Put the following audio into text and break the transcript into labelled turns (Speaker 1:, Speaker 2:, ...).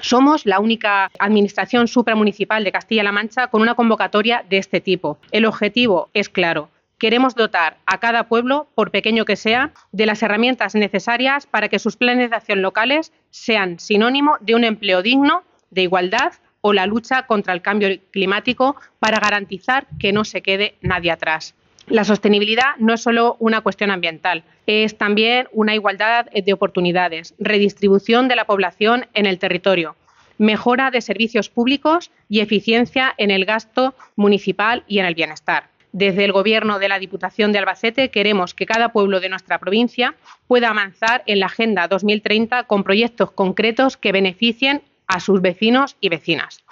Speaker 1: Somos la única administración supramunicipal de Castilla-La Mancha con una convocatoria de este tipo. El objetivo es claro. Queremos dotar a cada pueblo, por pequeño que sea, de las herramientas necesarias para que sus planes de acción locales sean sinónimo de un empleo digno, de igualdad o la lucha contra el cambio climático para garantizar que no se quede nadie atrás. La sostenibilidad no es solo una cuestión ambiental, es también una igualdad de oportunidades, redistribución de la población en el territorio, mejora de servicios públicos y eficiencia en el gasto municipal y en el bienestar. Desde el Gobierno de la Diputación de Albacete queremos que cada pueblo de nuestra provincia pueda avanzar en la Agenda 2030 con proyectos concretos que beneficien a sus vecinos y vecinas.